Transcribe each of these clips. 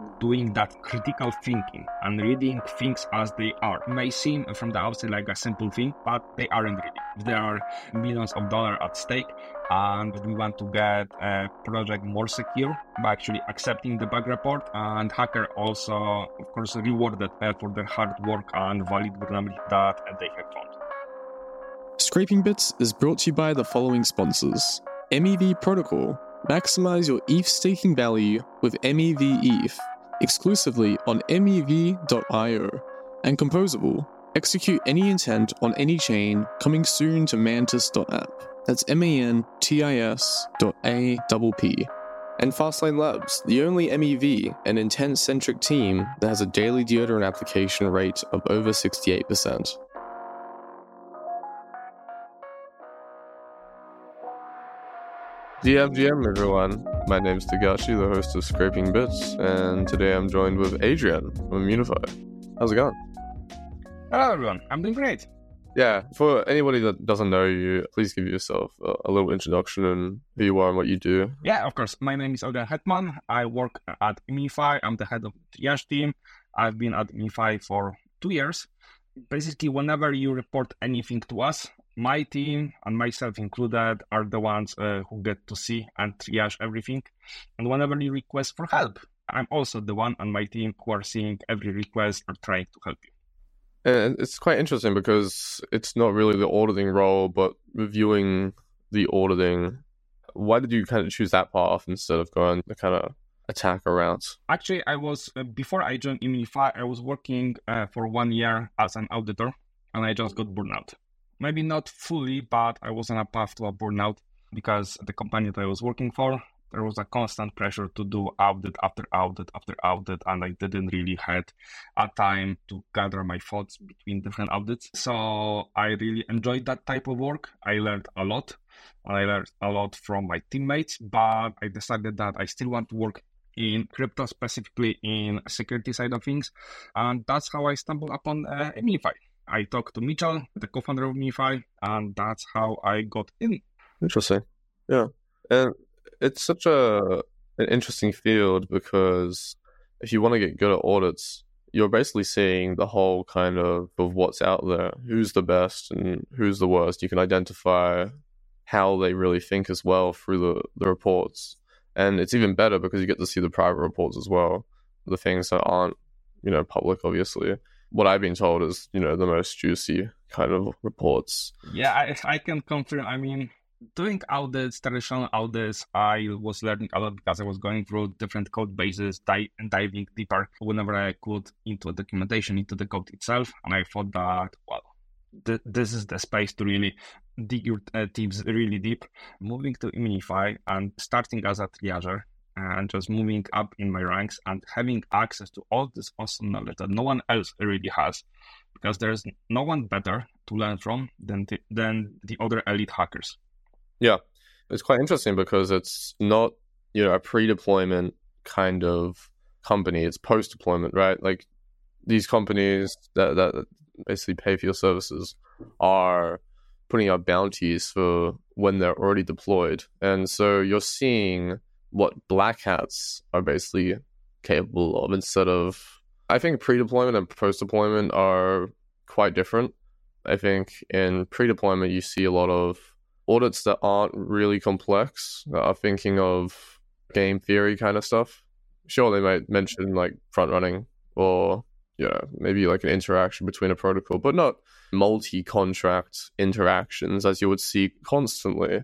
doing that critical thinking and reading things as they are. It may seem from the outside like a simple thing, but they aren't really. There are millions of dollars at stake, and we want to get a project more secure by actually accepting the bug report, and hacker also, of course, rewarded for their hard work and valid vulnerability that they have found. Scraping Bits is brought to you by the following sponsors: MEV Protocol. Maximize your ETH staking value with MEV ETH, exclusively on MEV.io. And Composable. Execute any intent on any chain, coming soon to Mantis.app. That's MANTIS.APP. And Fastlane Labs, the only MEV and intent-centric team that has a daily deodorant application rate of over 68%. GM everyone, my name's Tagashi, the host of Scraping Bits, and today I'm joined with Adrian from Immunefi. How's it going? Hello everyone, I'm doing great. Yeah, for anybody that doesn't know you, please give yourself a little introduction and who you are and what you do. Yeah, of course. My name is Adrian Hetman. I work at Immunefi. I'm the head of the triage team. I've been at Immunefi for 2 years. Basically, whenever you report anything to us, my team and myself included are the ones who get to see and triage everything. And whenever you request for help, I'm also the one on my team who are seeing every request or trying to help you. And it's quite interesting because it's not really the auditing role, but reviewing the auditing. Why did you kind of choose that path instead of going the kind of attacker route? Actually, I was, before I joined Immunefi, I was working for 1 year as an auditor, and I just got burnout. Maybe not fully, but I was on a path to a burnout because the company that I was working for, there was a constant pressure to do audit after audit after audit, and I didn't really had a time to gather my thoughts between different audits. So I really enjoyed that type of work. I learned a lot, and I learned a lot from my teammates, but I decided that I still want to work in crypto, specifically in security side of things, and that's how I stumbled upon Immunefi. I talked to Mitchell, the co-founder of Immunefi, and that's how I got in. Interesting. Yeah. And it's such an interesting field because if you want to get good at audits, you're basically seeing the whole kind of what's out there, who's the best and who's the worst. You can identify how they really think as well through the reports. And it's even better because you get to see the private reports as well, the things that aren't, public, obviously. What I've been told is, the most juicy kind of reports. Yeah, I can confirm. I mean, doing audits, traditional audits, I was learning a lot because I was going through different code bases, diving deeper whenever I could into documentation, into the code itself. And I thought that, well, this is the space to really dig your teams really deep. Moving to Immunefi and starting as a triager and just moving up in my ranks and having access to all this awesome knowledge that no one else really has, because there's no one better to learn from than the other elite hackers. Yeah, it's quite interesting because it's not, a pre-deployment kind of company. It's post-deployment, right? Like these companies that basically pay for your services are putting out bounties for when they're already deployed. And so you're seeing what black hats are basically capable of instead of... I think pre-deployment and post-deployment are quite different. I think in pre-deployment, you see a lot of audits that aren't really complex, that are thinking of game theory kind of stuff. Sure, they might mention like front running or maybe like an interaction between a protocol, but not multi-contract interactions as you would see constantly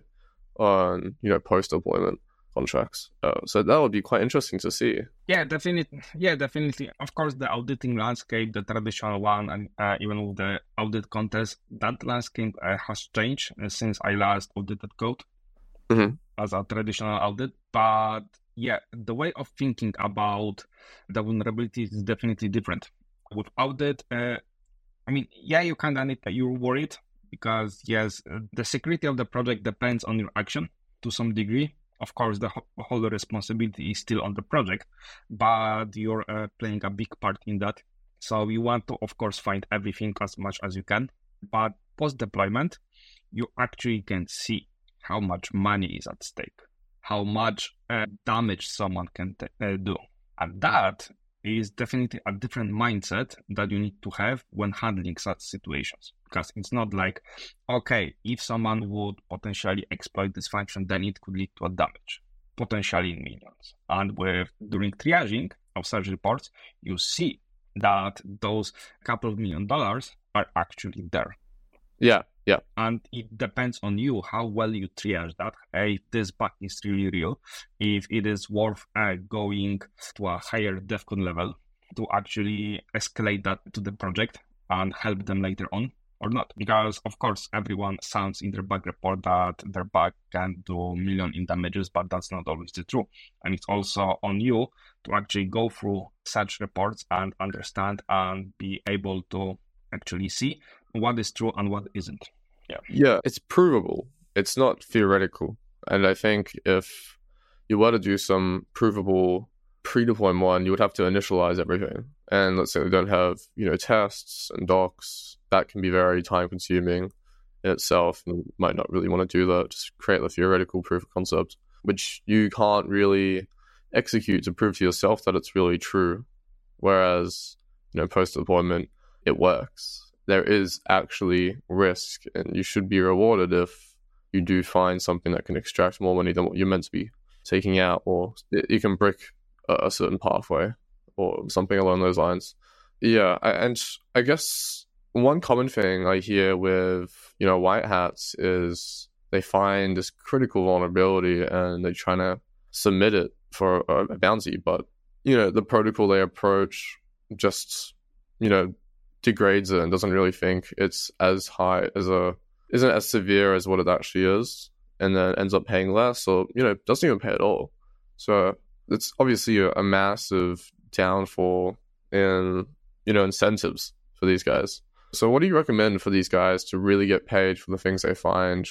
on post-deployment contracts. So that would be quite interesting to see. Yeah, definitely. Of course, the auditing landscape, the traditional one, and even with the audit contest, that landscape has changed since I last audited code as a traditional audit. But yeah, the way of thinking about the vulnerabilities is definitely different. With audit, you kind of you're worried because yes, the security of the project depends on your action to some degree. Of course, the whole responsibility is still on the project, but you're playing a big part in that. So you want to, of course, find everything as much as you can. But post-deployment, you actually can see how much money is at stake, how much damage someone can do. And that is definitely a different mindset that you need to have when handling such situations. Because it's not like, okay, if someone would potentially exploit this function, then it could lead to a damage, potentially in millions. And during triaging of such reports, you see that those couple of $1 million are actually there. Yeah. And it depends on you how well you triage that. If this bug is really real, if it is worth going to a higher DEFCON level to actually escalate that to the project and help them later on or not. Because, of course, everyone sounds in their bug report that their bug can do $1 million in damages, but that's not always the truth. And it's also on you to actually go through such reports and understand and be able to actually see what is true and what isn't. Yeah, it's provable. It's not theoretical. And I think if you were to do some provable pre-deployment one, you would have to initialize everything. And let's say we don't have, tests and docs. That can be very time-consuming in itself, and you might not really want to do that. Just create the theoretical proof of concept, which you can't really execute to prove to yourself that it's really true. Whereas, post-deployment, it works. There is actually risk, and you should be rewarded if you do find something that can extract more money than what you're meant to be taking out, or you can brick a certain pathway or something along those lines. Yeah, and I guess one common thing I hear with, white hats is they find this critical vulnerability and they're trying to submit it for a bounty, but, the protocol they approach just, degrades it and doesn't really think it's as high as isn't as severe as what it actually is, and then ends up paying less, or doesn't even pay at all. So it's obviously a massive downfall in incentives for these guys. So what do you recommend for these guys to really get paid for the things they find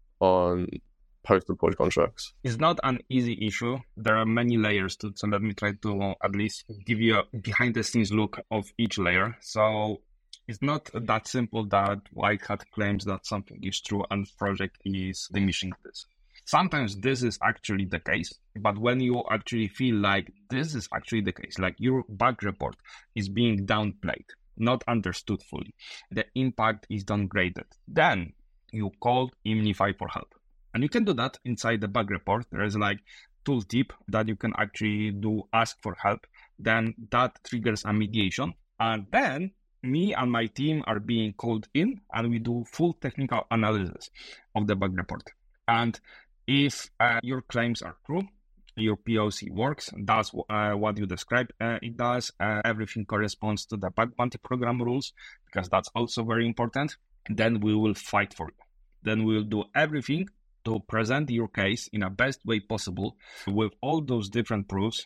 on post-deployed contracts? It's not an easy issue. There are many layers to it, so let me try to at least give you a behind-the-scenes look of each layer. So it's not that simple that White Hat claims that something is true and project is diminishing this. Sometimes this is actually the case, but when you actually feel like this is actually the case, like your bug report is being downplayed, not understood fully, the impact is downgraded, then you call Imnify for help. And you can do that inside the bug report. There is like tooltip that you can actually do ask for help. Then that triggers a mediation. And then me and my team are being called in and we do full technical analysis of the bug report. And if your claims are true, your POC works, does what you described it does, everything corresponds to the bug bounty program rules, because that's also very important, then we will fight for you. Then we'll do everything to present your case in a best way possible with all those different proofs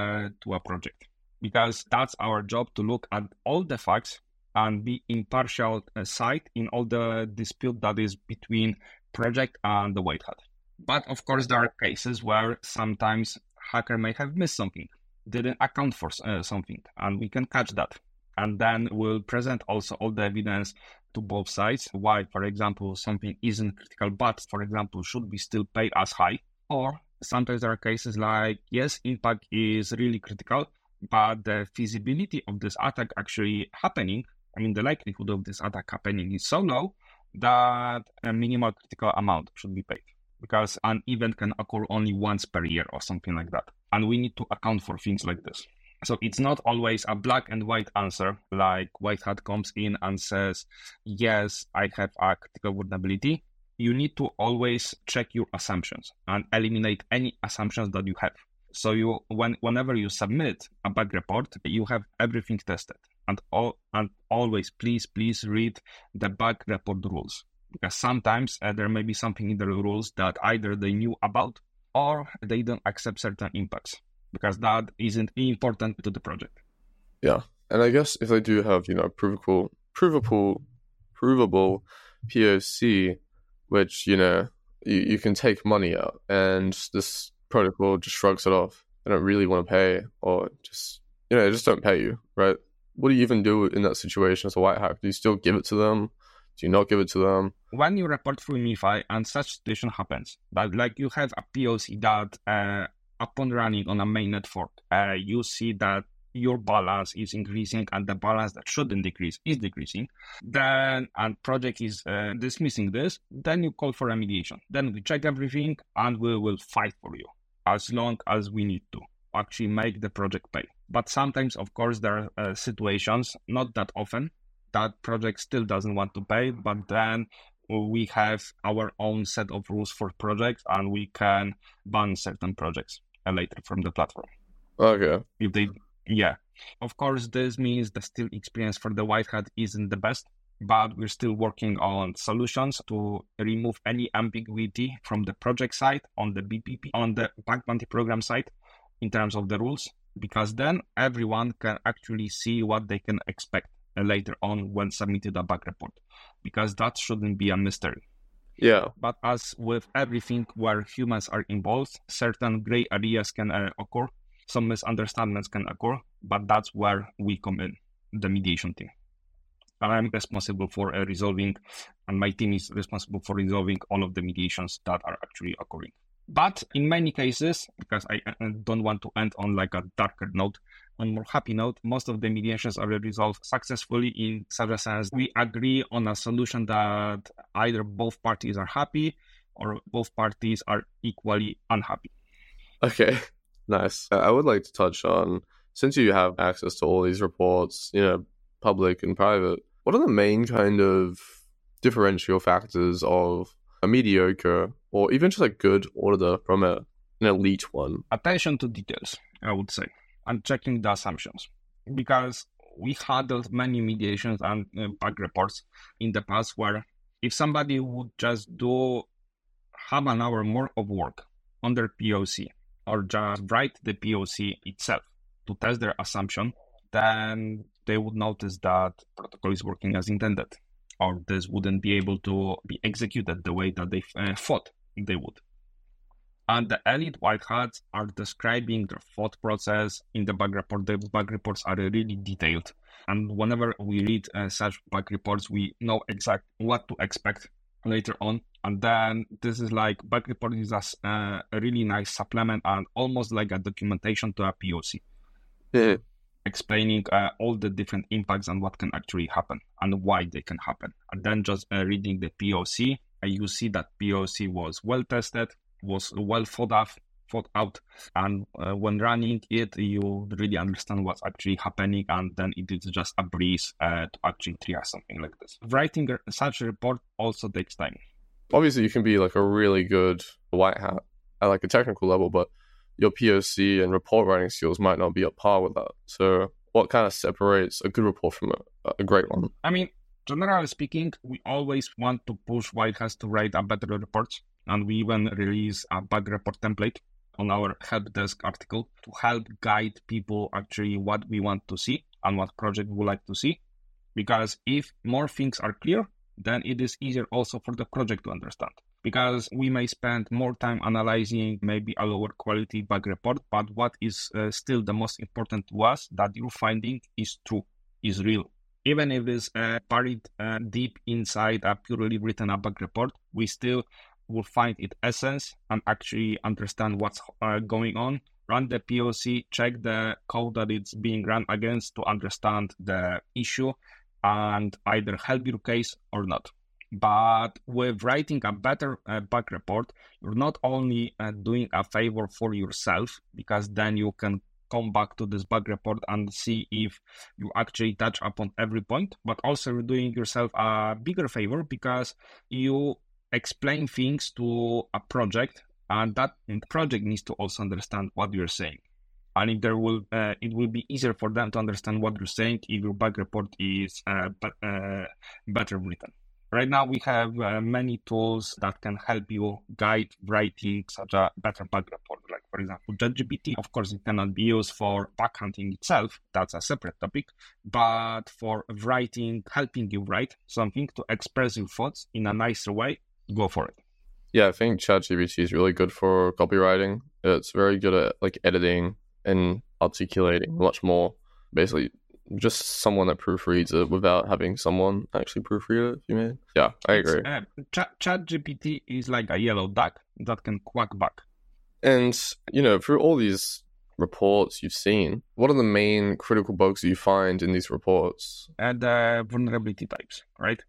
to a project. Because that's our job, to look at all the facts and be impartial side in all the dispute that is between project and the White Hat. But of course, there are cases where sometimes hacker may have missed something, didn't account for something, and we can catch that. And then we'll present also all the evidence to both sides, why, for example, something isn't critical, but, for example, should be still paid as high. Or sometimes there are cases like, yes, impact is really critical, but the feasibility of this attack actually happening, the likelihood of this attack happening is so low that a minimal critical amount should be paid, because an event can occur only once per year or something like that. And we need to account for things like this. So it's not always a black and white answer, like White Hat comes in and says, yes, I have a critical vulnerability. You need to always check your assumptions and eliminate any assumptions that you have. So whenever you submit a bug report, you have everything tested. And always, please read the bug report rules. Because sometimes there may be something in the rules that either they knew about or they don't accept certain impacts, because that isn't important to the project. Yeah. And I guess if they do have, provable POC, which, you can take money out, and this protocol just shrugs it off. They don't really want to pay, or just, they just don't pay you, right? What do you even do in that situation as a White Hat? Do you still give it to them? Do you not give it to them? When you report through Imnify and such situation happens, that like you have a POC that upon running on a main network, you see that your balance is increasing and the balance that shouldn't decrease is decreasing, then and project is dismissing this, then you call for remediation. Then we check everything and we will fight for you as long as we need to actually make the project pay. But sometimes, of course, there are situations, not that often, that project still doesn't want to pay, but then we have our own set of rules for projects and we can ban certain projects later from the platform. Okay. If they Yeah, of course, this means the still experience for the white hat isn't the best, but we're still working on solutions to remove any ambiguity from the project side on the BPP, on the bug bounty program side in terms of the rules, because then everyone can actually see what they can expect later on when submitted a bug report, because that shouldn't be a mystery. Yeah. But as with everything where humans are involved, certain gray areas can occur. Some misunderstandings can occur, but that's where we come in, the mediation team. And I'm responsible for resolving, and my team is responsible for resolving all of the mediations that are actually occurring. But in many cases, because I don't want to end on like a darker note, on a more happy note, most of the mediations are resolved successfully in such a sense we agree on a solution that either both parties are happy or both parties are equally unhappy. Okay. Nice. I would like to touch on, since you have access to all these reports, public and private, what are the main kind of differential factors of a mediocre or even just a good auditor from an elite one? Attention to details, I would say, and checking the assumptions. Because we handled many mediations and bug reports in the past where if somebody would just do half an hour more of work on their POC, or just write the POC itself to test their assumption, then they would notice that protocol is working as intended, or this wouldn't be able to be executed the way that they thought they would. And the elite white hats are describing their thought process in the bug report. The bug reports are really detailed. And whenever we read such bug reports, we know exactly what to expect later on. And then this is like bug report is a really nice supplement and almost like a documentation to a POC. Yeah. Explaining all the different impacts and what can actually happen and why they can happen. And then just reading the POC, you see that POC was well tested, was well thought out, and when running it, you really understand what's actually happening, and then it is just a breeze to actually triage something like this. Writing such a report also takes time. Obviously, you can be like a really good white hat at like a technical level, but your POC and report writing skills might not be at par with that. So what kind of separates a good report from a great one? I mean, generally speaking, we always want to push white hats to write a better report, and we even release a bug report template on our help desk article to help guide people actually what we want to see and what project we would like to see. Because if more things are clear, then it is easier also for the project to understand. Because we may spend more time analyzing maybe a lower quality bug report, but what is still the most important to us, that your finding is true, is real. Even if it's buried deep inside a purely written bug report, we still will find its essence and actually understand what's going on. Run the POC, check the code that it's being run against to understand the issue and either help your case or not. But with writing a better bug report, you're not only doing a favor for yourself, because then you can come back to this bug report and see if you actually touch upon every point, but also you're doing yourself a bigger favor because you explain things to a project, and that project needs to also understand what you're saying. And if there will, it will be easier for them to understand what you're saying if your bug report is better written. Right now, we have many tools that can help you guide writing such a better bug report. Like, for example, ChatGPT. Of course, it cannot be used for bug hunting itself. That's a separate topic. But for writing, helping you write something to express your thoughts in a nicer way, go for it. Yeah, I think ChatGPT is really good for copywriting. It's very good at like editing and articulating much more. Basically, just someone that proofreads it without having someone actually proofread it, you mean? Yeah, I agree. ChatGPT is like a yellow duck that can quack back. And, through all these reports you've seen, what are the main critical bugs that you find in these reports? The vulnerability types, right?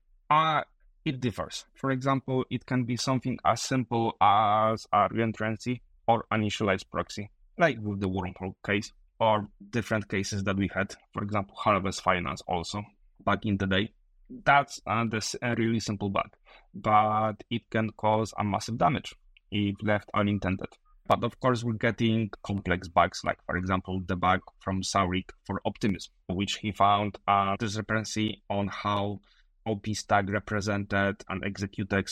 It differs. For example, it can be something as simple as a reentrancy or initialized proxy, like with the wormhole case, or different cases that we had, for example, Harvest Finance also back in the day. That's a really simple bug, but it can cause a massive damage if left unintended. But of course, we're getting complex bugs, like, for example, the bug from Saurik for Optimism, which he found a discrepancy on how OP stack represented and executed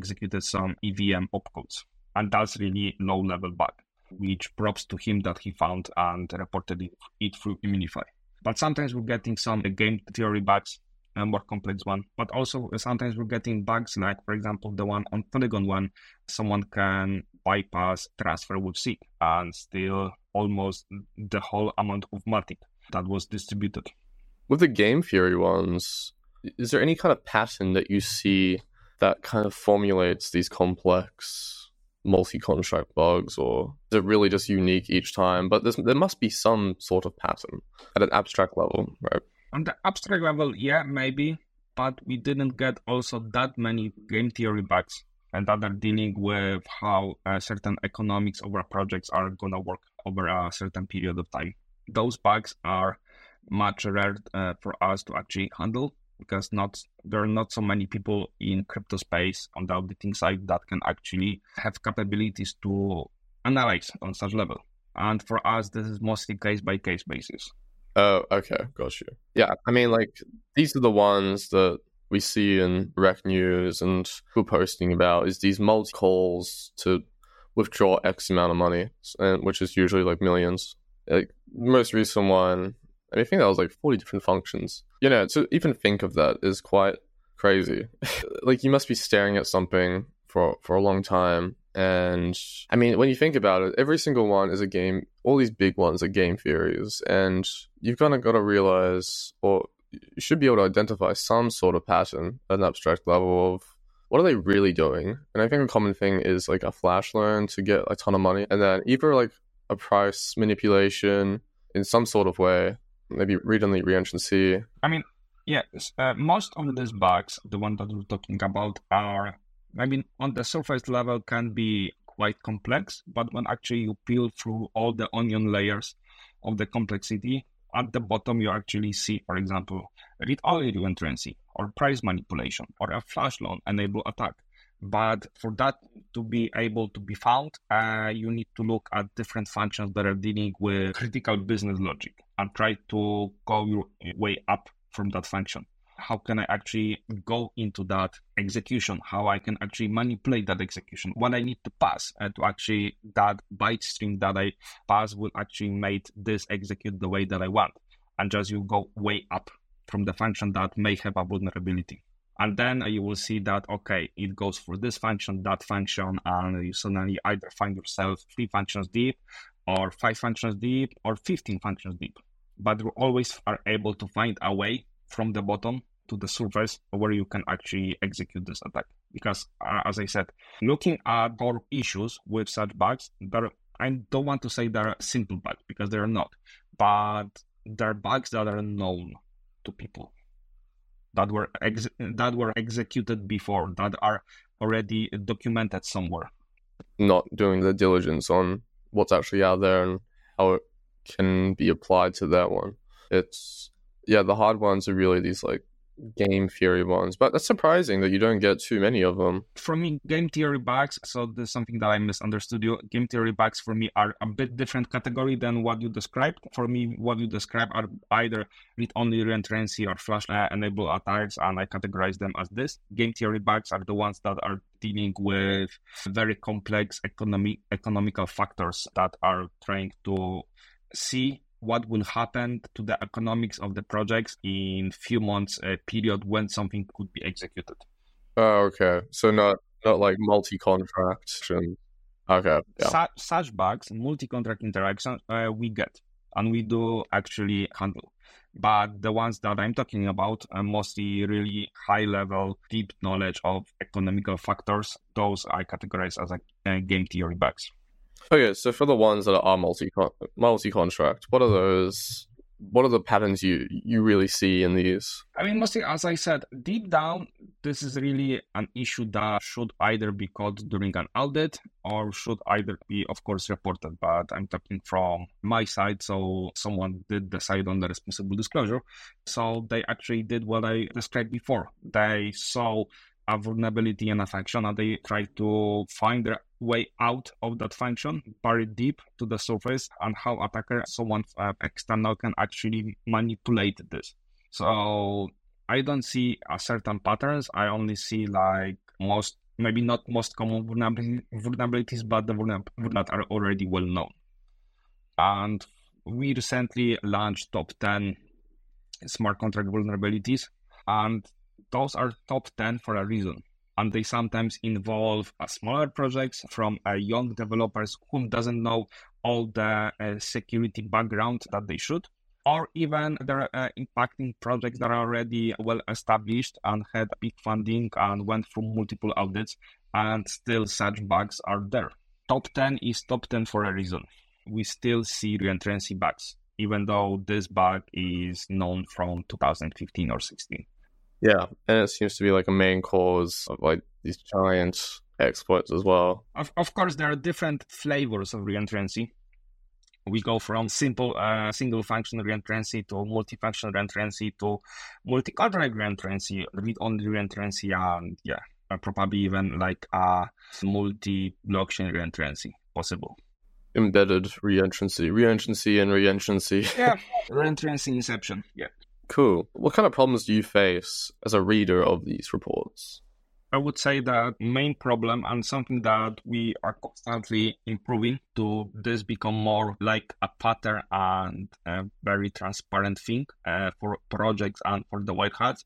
some EVM opcodes. And that's really low-level bug, which props to him that he found and reported it through Immunify. But sometimes we're getting some game theory bugs, a more complex one. But also sometimes we're getting bugs like, for example, the one on Polygon one, someone can bypass transfer with SEEK and steal almost the whole amount of Matic that was distributed. With the game theory ones, is there any kind of pattern that you see that kind of formulates these complex multi-contract bugs, or is it really just unique each time? But there must be some sort of pattern at an abstract level, right? On the abstract level, yeah, maybe, but we didn't get also that many game theory bugs and that are dealing with how certain economics of our projects are going to work over a certain period of time. Those bugs are much rare for us to actually handle, because there are not so many people in crypto space on the auditing side that can actually have capabilities to analyze on such level. And for us, this is mostly case-by-case basis. Oh, okay, got you. Yeah, I mean, like, these are the ones that we see in Rec News and we're posting about, is these multi-calls to withdraw X amount of money, which is usually like millions. Like, the most recent one, I think that was like 40 different functions. To even think of that is quite crazy. Like, you must be staring at something for a long time. And I mean, when you think about it, every single one is a game. All these big ones are game theories. And you've kind of got to realize, or you should be able to identify some sort of pattern at an abstract level of what are they really doing. And I think a common thing is like a flash loan to get a ton of money. And then either like a price manipulation in some sort of way, maybe read-only reentrancy. I mean, yeah, most of these bugs, the one that we're talking about, are, I mean, on the surface level can be quite complex, but when actually you peel through all the onion layers of the complexity, at the bottom you actually see, for example, read-only reentrancy, or price manipulation, or a flash loan enable attack. But for that to be able to be found, you need to look at different functions that are dealing with critical business logic and try to go your way up from that function. How can I actually go into that execution? How I can actually manipulate that execution? What I need to pass to actually that byte stream that I pass will actually make this execute the way that I want. And just you go way up from the function that may have a vulnerability. And then you will see that, okay, it goes for this function, that function, and you suddenly either find yourself 3 functions deep, or 5 functions deep, or 15 functions deep. But you always are able to find a way from the bottom to the surface where you can actually execute this attack. Because, as I said, looking at core issues with such bugs, I don't want to say they're simple bugs, because they're not. But they're bugs that are known to people, that were executed before, that are already documented somewhere. Not doing the diligence on what's actually out there and how it can be applied to that one. The hard ones are really these like game theory ones, but that's surprising that you don't get too many of them. For me, game theory bugs, so there's something that I misunderstood you. Game theory bugs for me are a bit different category than what you described. For me, what you describe are either read-only reentrancy or flash enable attacks, and I categorize them as this. Game theory bugs are the ones that are dealing with very complex economical factors that are trying to see what will happen to the economics of the projects in few months period when something could be executed. Oh, okay. So not like multi-contract. Okay. Yeah. Such bugs, multi-contract interactions, we get and we do actually handle. But the ones that I'm talking about are mostly really high-level, deep knowledge of economical factors. Those I categorize as game theory bugs. Okay, so for the ones that are multi-contract, what are those? What are the patterns you really see in these? I mean, mostly, as I said, deep down, this is really an issue that should either be caught during an audit or should either be, of course, reported. But I'm talking from my side, so someone did decide on the responsible disclosure. So they actually did what I described before. They saw a vulnerability in a function and they try to find their way out of that function, buried deep to the surface, and how attacker, someone external, can actually manipulate this. So I don't see a certain patterns. I only see like most, maybe not most common vulnerabilities, but the vulnerabilities that are already well known. And we recently launched top 10 smart contract vulnerabilities, and those are top 10 for a reason. And they sometimes involve smaller projects from young developers who doesn't know all the security background that they should, or even they're impacting projects that are already well established and had big funding and went through multiple audits, and still such bugs are there. Top 10 is top 10 for a reason. We still see reentrancy bugs, even though this bug is known from 2015 or 16. Yeah, and it seems to be like a main cause of like these giant exploits as well. Of course, there are different flavors of reentrancy. We go from simple single function reentrancy to multifunction reentrancy to multi-contract reentrancy, read-only reentrancy, and probably even like a multi-blockchain reentrancy possible. Embedded reentrancy and reentrancy. Yeah, reentrancy inception. Yeah. Cool. What kind of problems do you face as a reader of these reports? I would say that main problem, and something that we are constantly improving to this become more like a pattern and a very transparent thing for projects and for the white hats,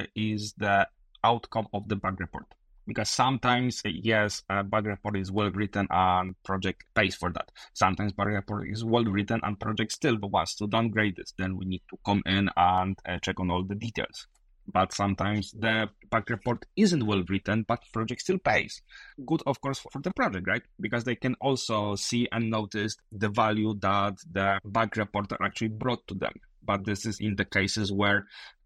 is the outcome of the bug report. Because sometimes, yes, a bug report is well written and project pays for that. Sometimes bug report is well written and project still wants to downgrade this. Then we need to come in and check on all the details. But sometimes the bug report isn't well written, but project still pays. Good, of course, for the project, right? Because they can also see and notice the value that the bug report actually brought to them. But this is in the cases where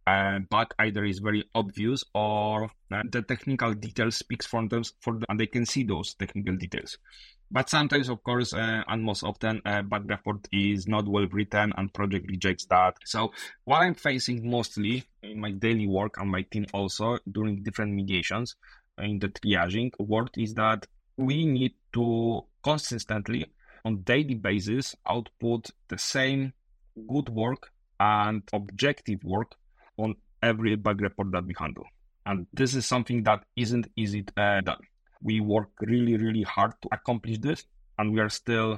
bug either is very obvious or the technical details speaks for them, and they can see those technical details. But sometimes, of course, and most often, bug report is not well written and project rejects that. So what I'm facing mostly in my daily work and my team also during different mediations in the triaging world is that we need to consistently on daily basis output the same good work and objective work on every bug report that we handle. And this is something that isn't easy done. We work really, really hard to accomplish this, and we are still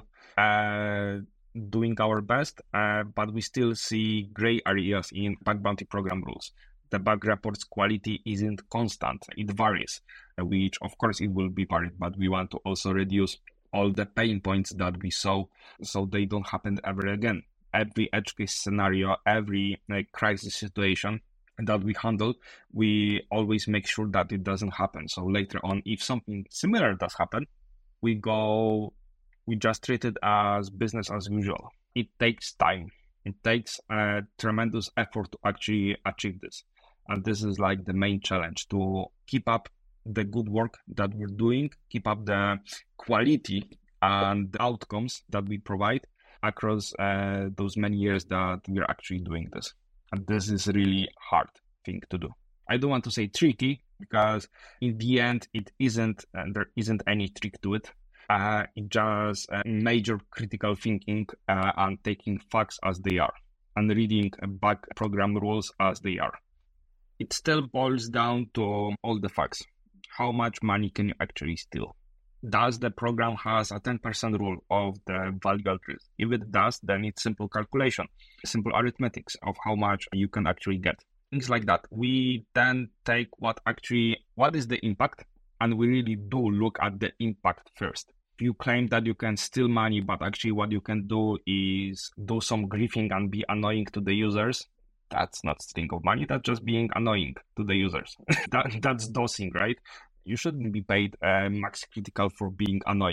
doing our best, but we still see gray areas in bug bounty program rules. The bug report's quality isn't constant. It varies, which of course it will be varied, but we want to also reduce all the pain points that we saw so they don't happen ever again. Every edge case scenario, every crisis situation that we handle, we always make sure that it doesn't happen. So later on, if something similar does happen, we just treat it as business as usual. It takes time. It takes a tremendous effort to actually achieve this. And this is like the main challenge, to keep up the good work that we're doing, keep up the quality and the outcomes that we provide across those many years that we're actually doing this. And this is a really hard thing to do. I don't want to say tricky, because in the end, it isn't, and there isn't any trick to it. It's just major critical thinking and taking facts as they are and reading bug program rules as they are. It still boils down to all the facts. How much money can you actually steal? Does the program has a 10% rule of the value at risk? If it does, then it's simple calculation, simple arithmetics of how much you can actually get. Things like that. We then take what is the impact, and we really do look at the impact first. If you claim that you can steal money, but actually what you can do is do some griefing and be annoying to the users, that's not stealing of money, that's just being annoying to the users. That's dosing, right? You shouldn't be paid max critical for being annoying.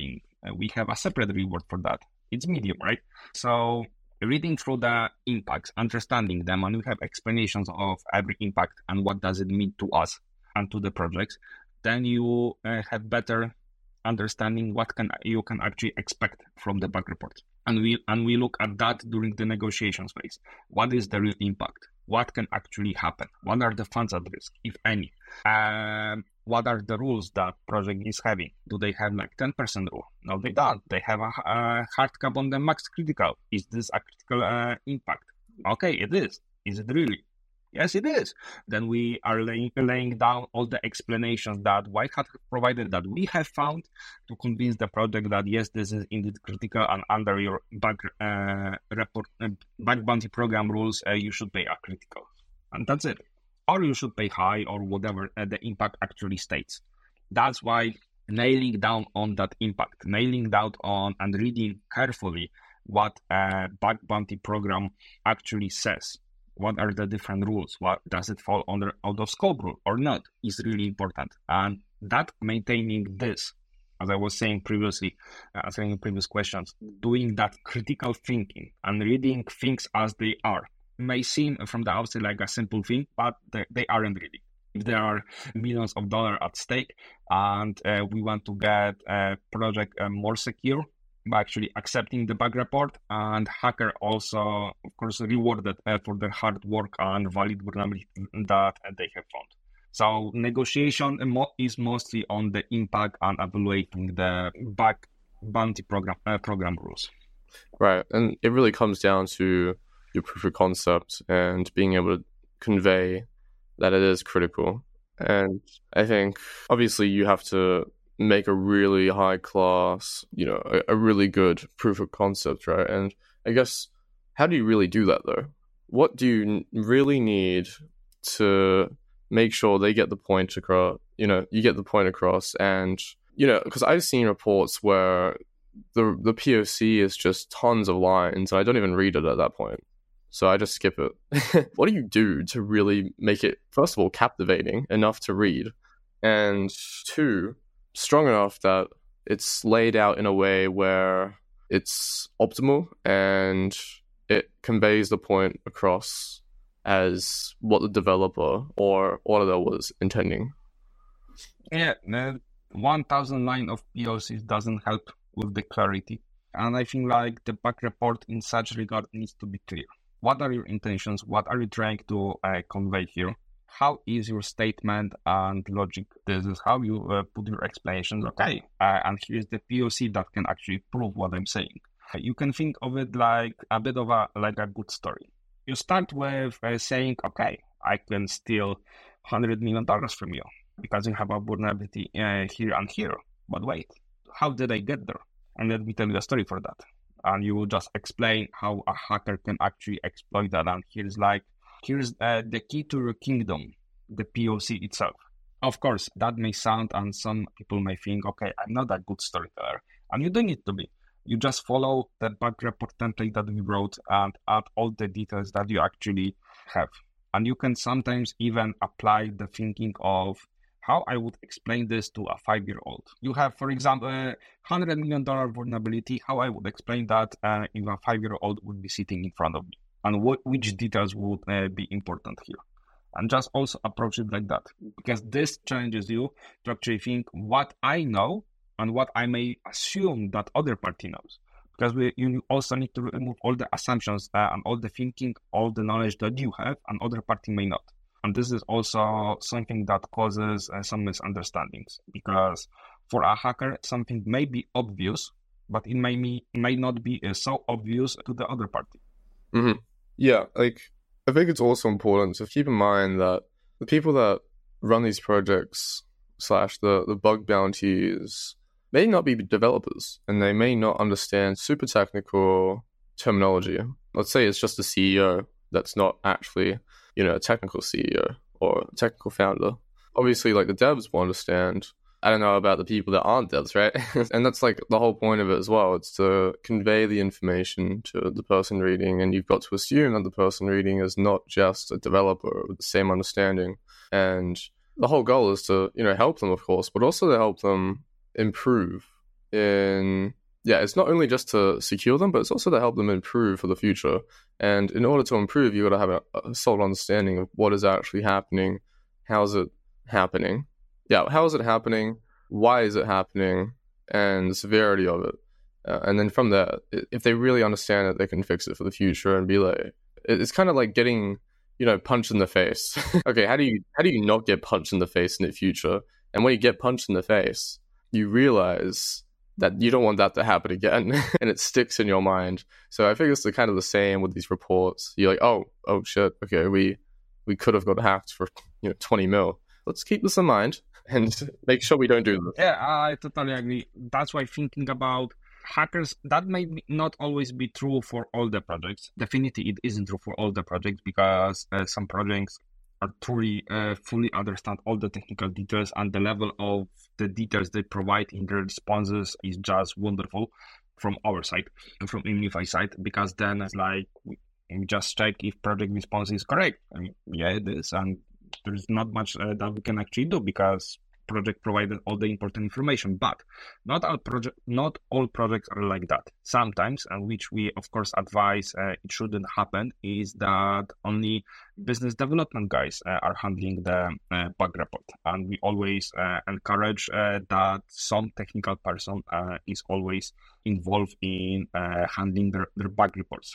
we have a separate reward for that. It's medium, right? So reading through the impacts, understanding them, and we have explanations of every impact and what does it mean to us and to the projects, then you have better understanding what you can actually expect from the bug report. And we look at that during the negotiations phase. What is the real impact? What can actually happen? What are the funds at risk, if any? What are the rules that project is having? Do they have like 10% rule? No, they don't. They have a hard cap on the max critical. Is this a critical impact? Okay, it is. Is it really? Yes, it is. Then we are laying down all the explanations that White Hat provided that we have found to convince the project that yes, this is indeed critical, and under your bug bounty program rules, you should pay a critical, and that's it. Or you should pay high, or whatever the impact actually states. That's why nailing down on that impact, nailing down on and reading carefully what a bug bounty program actually says. What are the different rules? What does it fall under out of scope rule or not is really important. And that maintaining this, as I was saying previously, answering previous questions, doing that critical thinking and reading things as they are may seem from the outside like a simple thing, but they aren't really. If there are millions of dollars at stake and we want to get a project more secure, by actually accepting the bug report, and hacker also, of course, rewarded for their hard work and valid vulnerability that they have found. So negotiation is mostly on the impact and evaluating the bug bounty program rules. Right, and it really comes down to your proof of concept and being able to convey that it is critical. And I think obviously you have to make a really high class, a really good proof of concept, right? And I guess, how do you really do that though? What do you really need to make sure they get the point across, you get the point across? And, because I've seen reports where the POC is just tons of lines and I don't even read it at that point. So I just skip it. What do you do to really make it, first of all, captivating enough to read? And two, strong enough that it's laid out in a way where it's optimal and it conveys the point across as what the developer or auditor was intending. Yeah, 1,000 line of POCs doesn't help with the clarity. And I think like the bug report in such regard needs to be clear. What are your intentions? What are you trying to convey here? How is your statement and logic? This is how you put your explanations. Okay, and here's the POC that can actually prove what I'm saying. You can think of it like a bit of a good story. You start with saying, okay, I can steal $100 million from you because you have a vulnerability here and here. But wait, how did I get there? And let me tell you a story for that. And you will just explain how a hacker can actually exploit that. And here's the key to your kingdom, the POC itself. Of course, that may sound, and some people may think, okay, I'm not a good storyteller. And you don't need to be. You just follow the bug report template that we wrote and add all the details that you actually have. And you can sometimes even apply the thinking of how I would explain this to a 5-year-old. You have, for example, a $100 million vulnerability, how I would explain that if a 5-year-old would be sitting in front of me. And which details would be important here. And just also approach it like that. Because this challenges you to actually think what I know and what I may assume that other party knows. Because you also need to remove all the assumptions and all the thinking, all the knowledge that you have and other party may not. And this is also something that causes some misunderstandings. Because for a hacker, something may be obvious, but it may not be so obvious to the other party. Mm-hmm. Yeah, I think it's also important to keep in mind that the people that run these projects / the bug bounties may not be developers, and they may not understand super technical terminology. Let's say it's just a CEO that's not actually, a technical CEO or a technical founder. Obviously, the devs will understand. I don't know about the people that aren't devs, right? And that's the whole point of it as well. It's to convey the information to the person reading, and you've got to assume that the person reading is not just a developer with the same understanding. And the whole goal is to, help them, of course, but also to help them improve it's not only just to secure them, but it's also to help them improve for the future. And in order to improve, you got to have a solid understanding of what is actually happening, how's it happening, how is it happening, why is it happening, and the severity of it. And then from there, if they really understand it, they can fix it for the future and be like, it's kind of like getting, punched in the face. Okay, how do you not get punched in the face in the future? And when you get punched in the face, you realize that you don't want that to happen again, and it sticks in your mind. So I think it's kind of the same with these reports. You're like, oh shit, okay, we could have got hacked for 20 mil. Let's keep this in mind and make sure we don't do this. Yeah, I totally agree. That's why thinking about hackers, that may not always be true for all the projects. Definitely it isn't true for all the projects, because some projects are truly fully understand all the technical details, and the level of the details they provide in their responses is just wonderful from our side, from Imlify side, because then it's like we just check if project response is correct. I mean, yeah, it is, and there's not much that we can actually do, because project provided all the important information. But not all projects are like that. Sometimes, and which we of course advise it shouldn't happen, is that only business development guys are handling the bug report, and we always encourage that some technical person is always involved in handling their bug reports,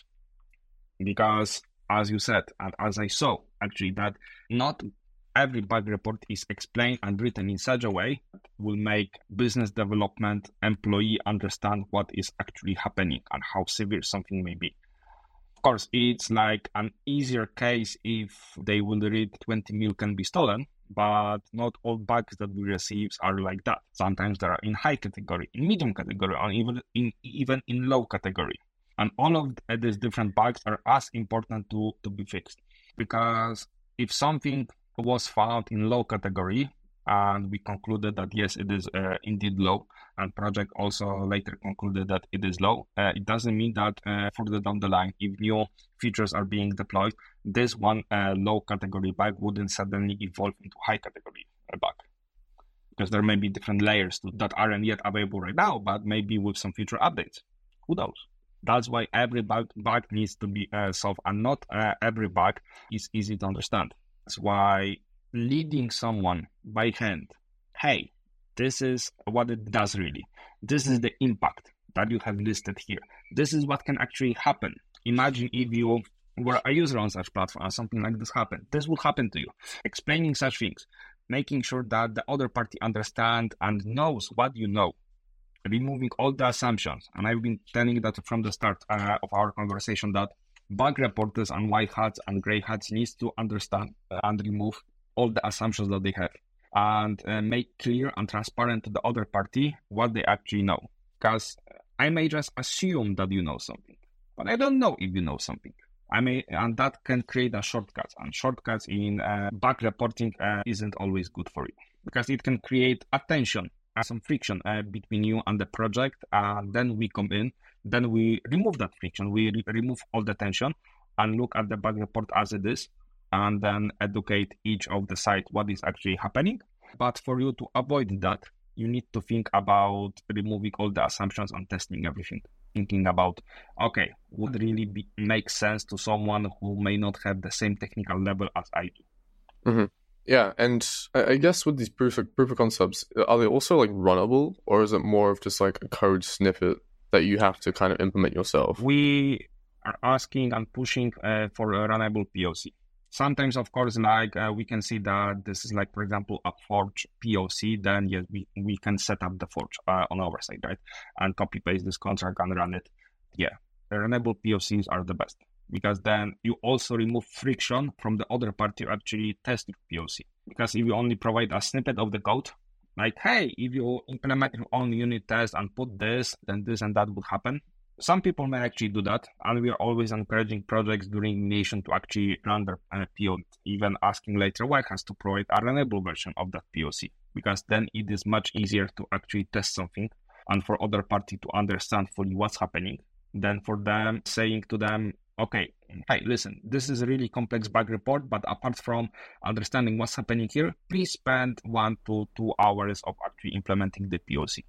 because as you said, and as I saw actually, that not every bug report is explained and written in such a way that will make business development employee understand what is actually happening and how severe something may be. Of course, it's like an easier case if they will read 20 mil can be stolen, but not all bugs that we receive are like that. Sometimes they are in high category, in medium category, or even in low category. And all of these different bugs are as important to be fixed, because if something was found in low category and we concluded that yes, it is indeed low, and project also later concluded that it is low, it doesn't mean that further down the line, if new features are being deployed, this one low category bug wouldn't suddenly evolve into high category bug, because there may be different layers that aren't yet available right now, but maybe with some future updates, who knows. That's why every bug needs to be solved, and not every bug is easy to understand. That's why leading someone by hand, hey, this is what it does really. This is the impact that you have listed here. This is what can actually happen. Imagine if you were a user on such platform and something like this happened. This will happen to you. Explaining such things, making sure that the other party understands and knows what you know. Removing all the assumptions. And I've been telling that from the start of our conversation, that bug reporters and white hats and gray hats needs to understand and remove all the assumptions that they have, and make clear and transparent to the other party what they actually know. Because I may just assume that you know something, but I don't know if you know something. And that can create a shortcut, and shortcuts in bug reporting isn't always good for you, because it can create a tension, some friction between you and the project. Then we come in, then we remove that friction, we remove all the tension, and look at the bug report as it is, and then educate each of the side what is actually happening. But for you to avoid that, you need to think about removing all the assumptions and testing everything. Thinking about, okay, would really make sense to someone who may not have the same technical level as I do. Mm-hmm. Yeah, and I guess with these proof of concepts, are they also like runnable, or is it more of just like a code snippet that you have to kind of implement yourself? We are asking and pushing for a runnable POC. Sometimes, of course, like we can see that this is like, for example, a Forge POC, then yes, we can set up the Forge on our side, right? And copy paste this contract and run it. Yeah, the runnable POCs are the best, because then you also remove friction from the other party to actually test your POC. Because if you only provide a snippet of the code, like, hey, if you implement your own unit test and put this, then this and that would happen. Some people may actually do that, and we are always encouraging projects during initiation to actually run their POC, even asking later why has to provide a runnable version of that POC, because then it is much easier to actually test something and for other party to understand fully what's happening, than for them saying to them, okay, hey, listen, this is a really complex bug report, but apart from understanding what's happening here, please spend 1 to 2 hours of actually implementing the POC.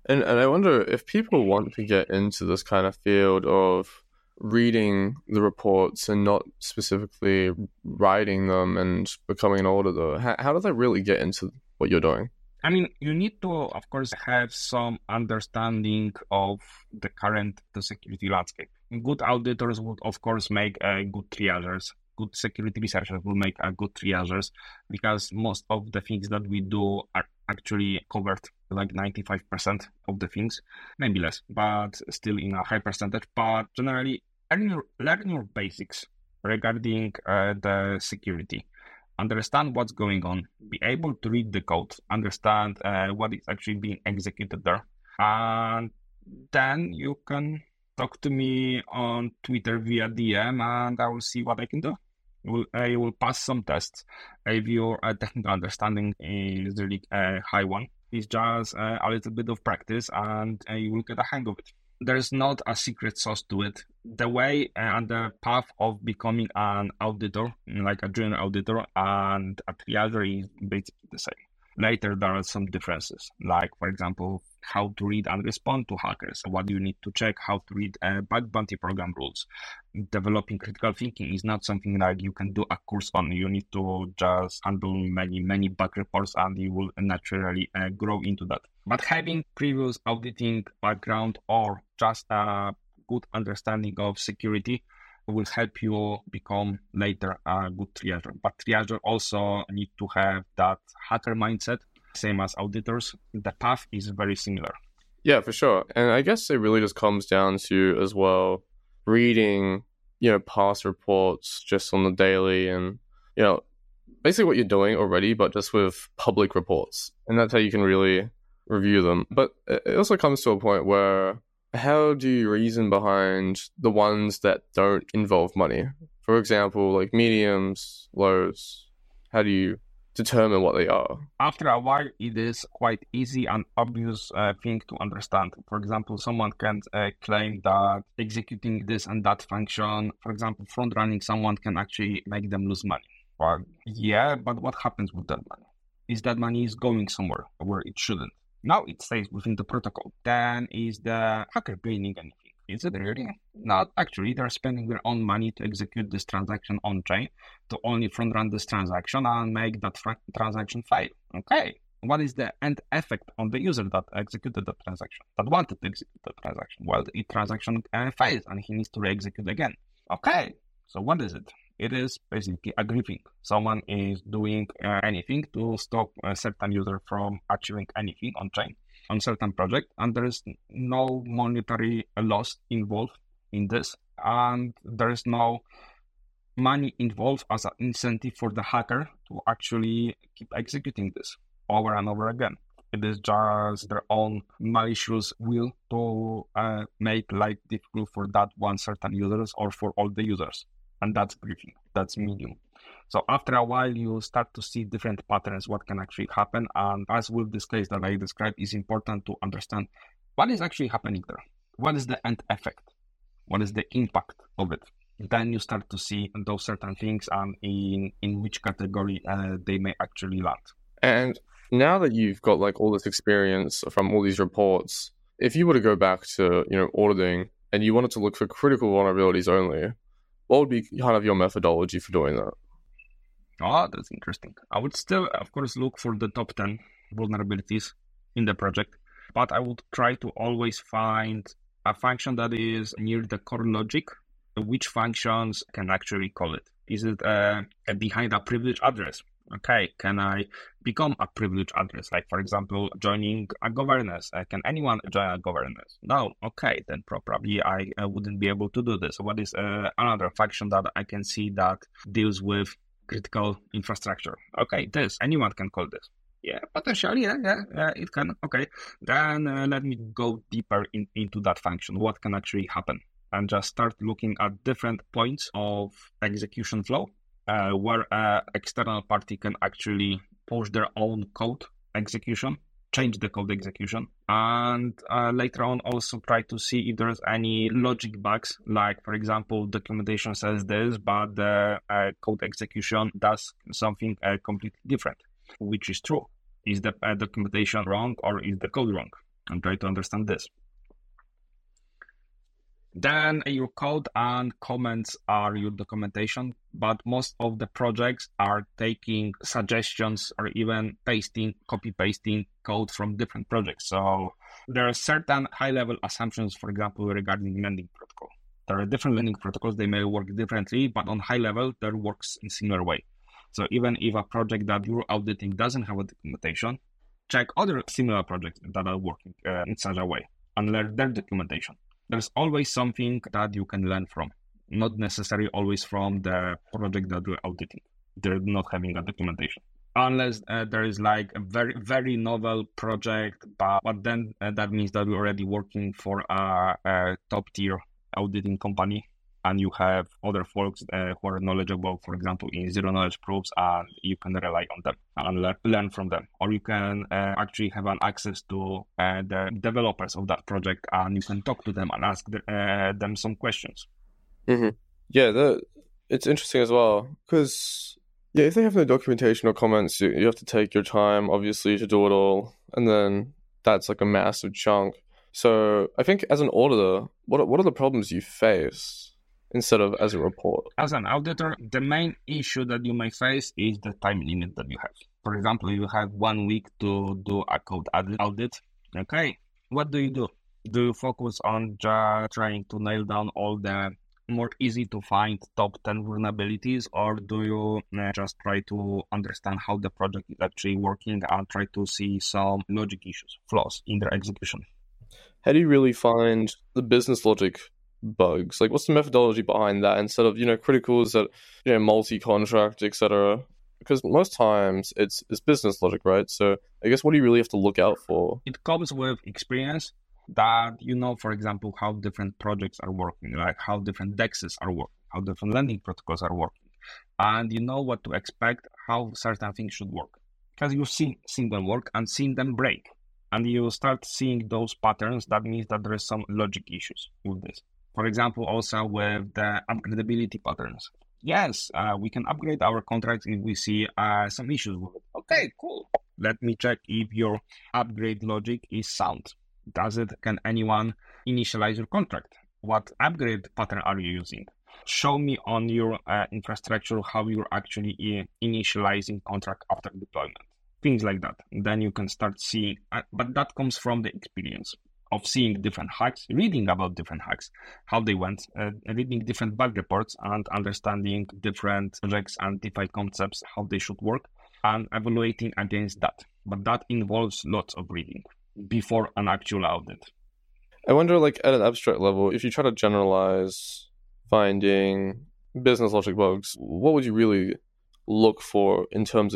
And I wonder if people want to get into this kind of field of reading the reports and not specifically writing them and becoming an auditor, how do they really get into what you're doing? I mean, you need to, of course, have some understanding of the current security landscape. Good auditors would, of course, make good triagers. Good security researchers will make good triagers, because most of the things that we do are actually covered, like 95% of the things, maybe less, but still in a high percentage. But generally, learn your basics regarding the security. Understand what's going on, be able to read the code, understand what is actually being executed there. And then you can talk to me on Twitter via DM, and I will see what I can do. I will pass some tests. If your technical understanding is really a high one, it's just a little bit of practice, and you will get a hang of it. There's not a secret sauce to it. The way and the path of becoming an auditor, like a junior auditor and a triager, is basically the same. Later, there are some differences, like, for example, how to read and respond to hackers, what you need to check, how to read bug bounty program rules. Developing critical thinking is not something like you can do a course on. You need to just handle many bug reports, and you will naturally grow into that. But having previous auditing background or just a good understanding of security will help you become later a good triager. But triager also need to have that hacker mindset, same as auditors. The path is very similar. Yeah, for sure. And I guess it really just comes down to, as well, reading, past reports just on the daily and, basically what you're doing already, but just with public reports. And that's how you can really review them. But it also comes to a point where, how do you reason behind the ones that don't involve money? For example, like mediums, lows, how do you determine what they are? After a while, it is quite easy and obvious thing to understand. For example, someone can claim that executing this and that function, for example, front running someone, can actually make them lose money. Well, yeah, but what happens with that money? Is that money is going somewhere where it shouldn't? Now it stays within the protocol. Then is the hacker gaining anything? Is it really? Not actually. They're spending their own money to execute this transaction on chain, to only front run this transaction and make that transaction fail. Okay. What is the end effect on the user that executed the transaction, that wanted to execute the transaction? Well, the transaction fails and he needs to re-execute again. Okay. So what is it? It is basically a griefing. Someone is doing anything to stop a certain user from achieving anything on chain, on certain project, and there is no monetary loss involved in this, and there is no money involved as an incentive for the hacker to actually keep executing this over and over again. It is just their own malicious will to make life difficult for that one certain users or for all the users. And that's griefing, that's medium. So after a while, you start to see different patterns, what can actually happen. And as with this case that I described, it's important to understand what is actually happening there. What is the end effect? What is the impact of it? Then you start to see those certain things and in which category they may actually land. And now that you've got like all this experience from all these reports, if you were to go back to, auditing and you wanted to look for critical vulnerabilities only, what would be kind of your methodology for doing that? Oh, that's interesting. I would still, of course, look for the top 10 vulnerabilities in the project, but I would try to always find a function that is near the core logic. Which functions can actually call it? Is it behind a privileged address? Okay, can I become a privileged address? Like, for example, joining a governance. Can anyone join a governance? No. Okay, then probably I wouldn't be able to do this. What is another function that I can see that deals with critical infrastructure? Okay, this. Anyone can call this. Yeah, potentially, yeah, it can. Okay, then let me go deeper into that function. What can actually happen? And just start looking at different points of execution flow where an external party can actually push their own code execution, change the code execution, and later on also try to see if there's any logic bugs, like, for example, documentation says this, but the code execution does something completely different. Which is true? Is the documentation wrong or is the code wrong? and try to understand this. Then your code and comments are your documentation, but most of the projects are taking suggestions or even copy-pasting code from different projects. So there are certain high-level assumptions, for example, regarding lending protocol. There are different lending protocols, they may work differently, but on high level, they works in similar way. So even if a project that you're auditing doesn't have a documentation, check other similar projects that are working in such a way and learn their documentation. There's always something that you can learn from, not necessarily always from the project that you're auditing. They're not having a documentation. Unless there is like a very, very novel project, but then that means that you're already working for a top tier auditing company and you have other folks who are knowledgeable, for example, in zero knowledge proofs, and you can rely on them and learn from them. Or you can actually have an access to the developers of that project and you can talk to them and ask them some questions. Mm-hmm. Yeah, it's interesting as well because, yeah, if they have no documentation or comments, you have to take your time, obviously, to do it all. And then that's like a massive chunk. So I think as an auditor, what are the problems you face instead of as a report? As an auditor, the main issue that you may face is the time limit that you have. For example, you have 1 week to do a code audit. Okay, what do? Do you focus on just trying to nail down all the more easy to find top 10 vulnerabilities, or do you just try to understand how the project is actually working and try to see some logic issues, flaws in their execution? How do you really find the business logic bugs? Like, what's the methodology behind that instead of, criticals that, multi-contract, etc.? Because most times it's business logic, right? So I guess what do you really have to look out for? It comes with experience that for example, how different projects are working, like how different DEXs are working, how different lending protocols are working. And you know what to expect, how certain things should work. Because you've seen them work and seen them break. And you start seeing those patterns, that means that there is some logic issues with this. For example, also with the upgradability patterns. Yes, we can upgrade our contracts if we see some issues with it. Okay, cool. Let me check if your upgrade logic is sound. Can anyone initialize your contract? What upgrade pattern are you using? Show me on your infrastructure how you're actually initializing contract after deployment. Things like that. Then you can start seeing, but that comes from the experience of seeing different hacks, reading about different hacks, how they went, reading different bug reports and understanding different projects and DeFi concepts, how they should work, and evaluating against that. But that involves lots of reading before an actual audit. I wonder, like, at an abstract level, if you try to generalize finding business logic bugs, what would you really look for in terms of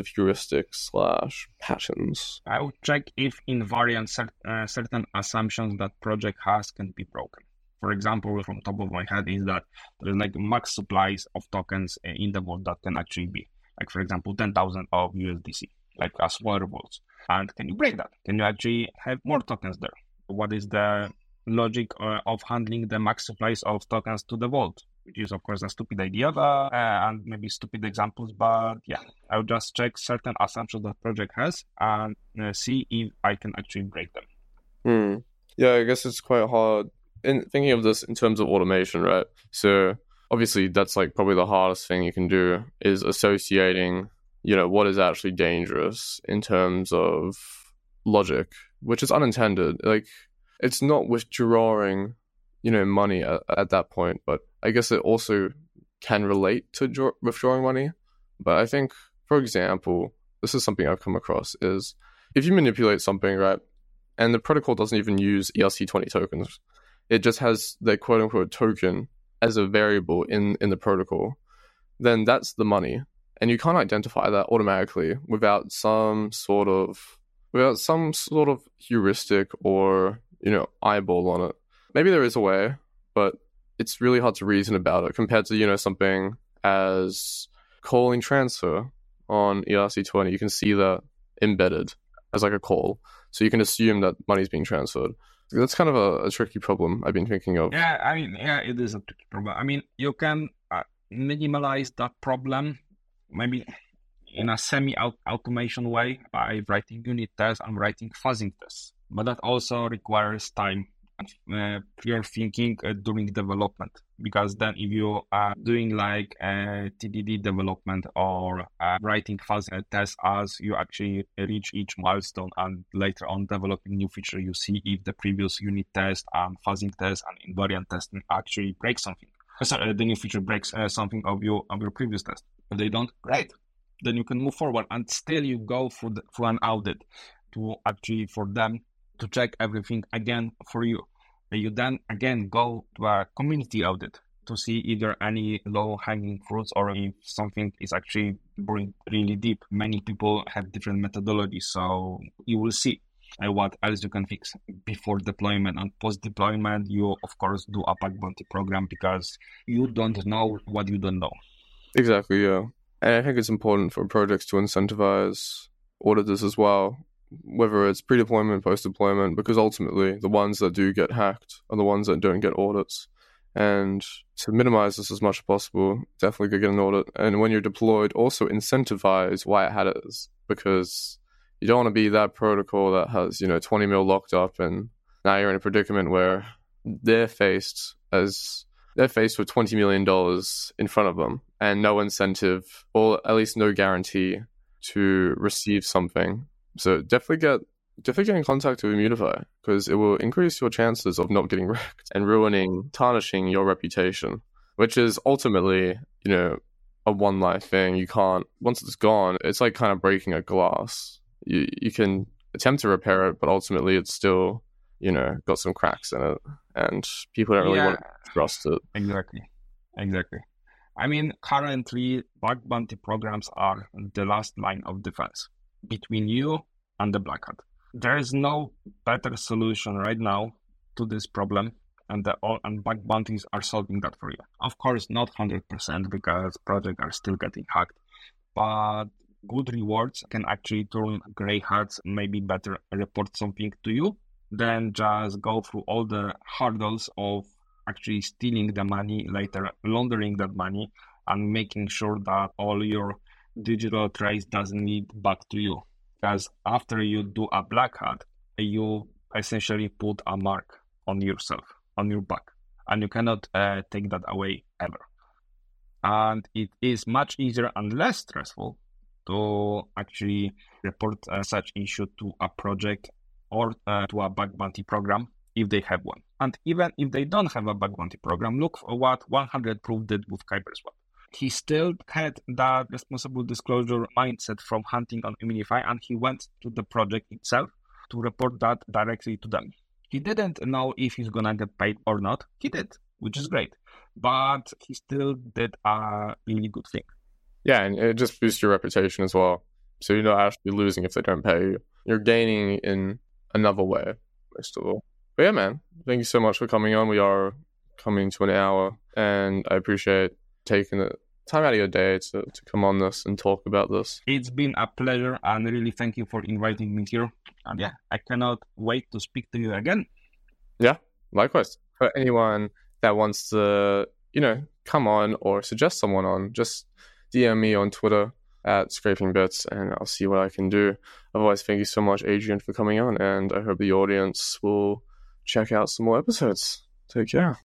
heuristics/patterns? I would check if invariant certain assumptions that project has can be broken. For example, from top of my head is that there is like max supplies of tokens in the vault that can actually be, like for example, 10,000 of USDC, like a smaller vaults. And can you break that? Can you actually have more tokens there? What is the logic of handling the max supplies of tokens to the vault? Which is, of course, a stupid idea and maybe stupid examples, but yeah, I would just check certain assumptions that project has and see if I can actually break them. Yeah, I guess it's quite hard in thinking of this in terms of automation, right? So obviously that's like probably the hardest thing you can do is associating, what is actually dangerous in terms of logic, which is unintended. Like, it's not withdrawing money at that point, but I guess it also can relate to withdrawing money. But I think, for example, this is something I've come across, is if you manipulate something, right, and the protocol doesn't even use ERC20 tokens, it just has the quote-unquote token as a variable in the protocol, then that's the money. And you can't identify that automatically without some sort of heuristic or, eyeball on it. Maybe there is a way, but it's really hard to reason about it compared to, something as calling transfer on ERC20. You can see that embedded as like a call. So you can assume that money's being transferred. That's kind of a tricky problem I've been thinking of. Yeah, it is a tricky problem. You can minimalize that problem maybe in a semi-automation way by writing unit tests and writing fuzzing tests. but that also requires time and prior thinking during development. Because then if you are doing like TDD development or writing fast tests as you actually reach each milestone, and later on developing new feature, you see if the previous unit test and fuzzing test and invariant testing actually break something. Sorry, the new feature breaks something of your previous test. If they don't, great. Then you can move forward, and still you go through an audit to actually for them to check everything again for you. You then again go to a community audit to see if there are any low-hanging fruits or if something is actually buried really deep. Many people have different methodologies, so you will see what else you can fix before deployment. And post-deployment, you of course do a bug bounty program because you don't know what you don't know. Exactly, yeah. And I think it's important for projects to incentivize auditors as well, whether it's pre-deployment, post-deployment, because ultimately the ones that do get hacked are the ones that don't get audits. And to minimize this as much as possible, definitely go get an audit. And when you're deployed, also incentivize why it hackers, because you don't want to be that protocol that has, 20 mil locked up, and now you're in a predicament where they're faced with $20 million in front of them and no incentive, or at least no guarantee to receive something. So definitely get in contact with Immutify, because it will increase your chances of not getting wrecked and tarnishing your reputation, which is ultimately, a one-life thing. You can't, once it's gone, it's like kind of breaking a glass. You can attempt to repair it, but ultimately it's still, got some cracks in it, and people don't really want to trust it. Exactly. I mean, currently, bug bounty programs are the last line of defense between you and the Black Hat. There is no better solution right now to this problem, and bug bounties are solving that for you. Of course, not 100% because projects are still getting hacked, but good rewards can actually turn gray hats maybe better report something to you than just go through all the hurdles of actually stealing the money, later laundering that money, and making sure that all your digital trace doesn't lead back to you. Because after you do a Black Hat, you essentially put a mark on yourself, on your back, and you cannot take that away ever. And it is much easier and less stressful to actually report such issue to a project or to a bug bounty program if they have one. And even if they don't have a bug bounty program, look for what 100Proof did with Kyberswap. He still had that responsible disclosure mindset from hunting on Immutify, and he went to the project itself to report that directly to them. He didn't know if he's gonna get paid or not. He did, which is great. But he still did a really good thing. Yeah, and it just boosts your reputation as well. So you're not actually losing if they don't pay you. You're gaining in another way, most of all. But yeah, man, thank you so much for coming on. We are coming to an hour, and I appreciate taking the time out of your day to come on this and talk about this. It's been a pleasure, and really thank you for inviting me here. And yeah, I cannot wait to speak to you again. Yeah, likewise. For anyone that wants to, come on or suggest someone on, just DM me on Twitter at ScrapingBits, and I'll see what I can do. Otherwise, thank you so much, Adrian, for coming on, and I hope the audience will check out some more episodes. Take care.